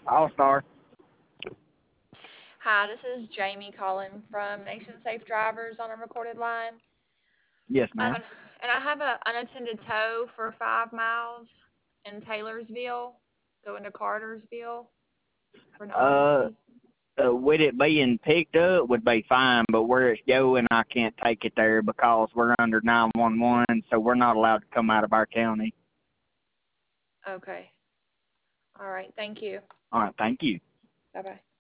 All Star. Hi, this is Jamie calling from Nation Safe Drivers on a recorded line. Yes, ma'am. And I have an unattended tow for 5 miles in Taylorsville, going to Cartersville for no Uh, ID. with it being picked up would be fine, but where it's going, I can't take it there because we're under 911, so we're not allowed to come out of our county. Okay. All right. Thank you. All right, thank you. Bye bye.